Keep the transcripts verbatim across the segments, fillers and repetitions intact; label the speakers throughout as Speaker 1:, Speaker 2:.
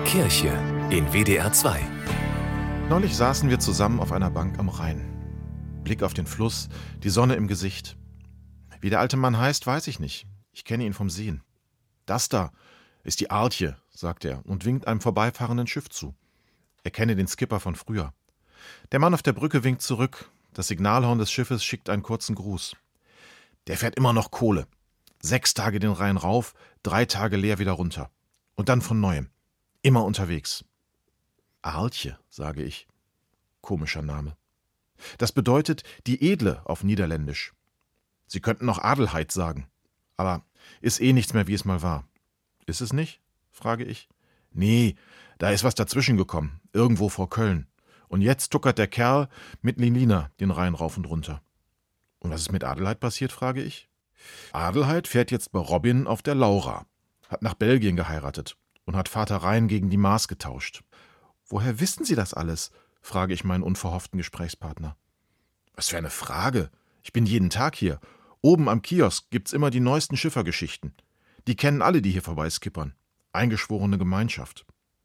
Speaker 1: Kirche in W D R zwei.
Speaker 2: Neulich saßen wir zusammen auf einer Bank am Rhein. Blick auf den Fluss, die Sonne im Gesicht. Wie der alte Mann heißt, weiß ich nicht. Ich kenne ihn vom Sehen. Das da ist die Artje, sagt er und winkt einem vorbeifahrenden Schiff zu. Er kenne den Skipper von früher. Der Mann auf der Brücke winkt zurück. Das Signalhorn des Schiffes schickt einen kurzen Gruß. Der fährt immer noch Kohle. Sechs Tage den Rhein rauf, drei Tage leer wieder runter. Und dann von Neuem. Immer unterwegs. Artje, sage ich. Komischer Name. Das bedeutet die Edle auf Niederländisch. Sie könnten noch Adelheid sagen. Aber ist eh nichts mehr, wie es mal war. Ist es nicht? Frage ich. Nee, da ist was dazwischen gekommen. Irgendwo vor Köln. Und jetzt tuckert der Kerl mit Lilina den Rhein rauf und runter. Und was ist mit Adelheid passiert, frage ich. Adelheid fährt jetzt bei Robin auf der Laura, hat nach Belgien geheiratet und hat Vater Rhein gegen die Maas getauscht. Woher wissen Sie das alles? Frage ich meinen unverhofften Gesprächspartner. Was für eine Frage. Ich bin jeden Tag hier. Oben am Kiosk gibt's immer die neuesten Schiffergeschichten. Die kennen alle, die hier vorbeiskippern. Eingeschworene Gemeinschaft.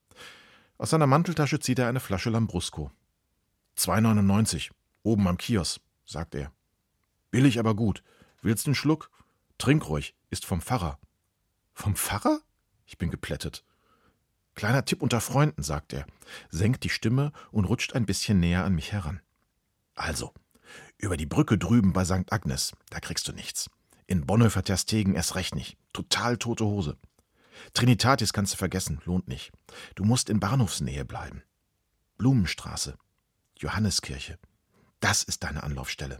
Speaker 2: Aus seiner Manteltasche zieht er eine Flasche Lambrusco. zwei neunundneunzig, oben am Kiosk, sagt er. Billig, aber gut. Willst du einen Schluck? Trink ruhig, ist vom Pfarrer. Vom Pfarrer? Ich bin geplättet. Kleiner Tipp unter Freunden, sagt er, senkt die Stimme und rutscht ein bisschen näher an mich heran. Also, über die Brücke drüben bei Sankt Agnes, da kriegst du nichts. In Bonhoeffer-Terstegen erst recht nicht. Total tote Hose. Trinitatis kannst du vergessen, lohnt nicht. Du musst in Bahnhofsnähe bleiben. Blumenstraße, Johanneskirche, das ist deine Anlaufstelle.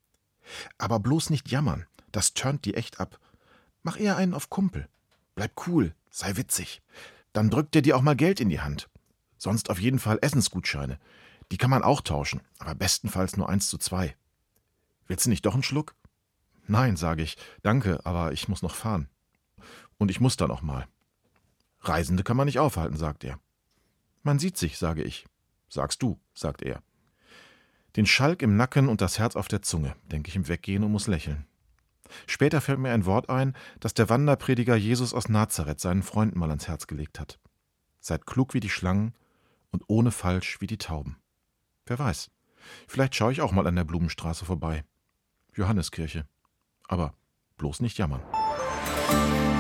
Speaker 2: Aber bloß nicht jammern, das turnt die echt ab. Mach eher einen auf Kumpel. Bleib cool, sei witzig. Dann drückt dir dir auch mal Geld in die Hand. Sonst auf jeden Fall Essensgutscheine. Die kann man auch tauschen, aber bestenfalls nur eins zu zwei. Willst du nicht doch einen Schluck? Nein, sage ich, danke, aber ich muss noch fahren. Und ich muss dann auch mal. Reisende kann man nicht aufhalten, sagt er. Man sieht sich, sage ich. Sagst du, sagt er. Den Schalk im Nacken und das Herz auf der Zunge, denke ich im Weggehen und muss lächeln. Später fällt mir ein Wort ein, das der Wanderprediger Jesus aus Nazareth seinen Freunden mal ans Herz gelegt hat. Seid klug wie die Schlangen und ohne Falsch wie die Tauben. Wer weiß, vielleicht schaue ich auch mal an der Blumenstraße vorbei. Johanneskirche. Aber bloß nicht jammern.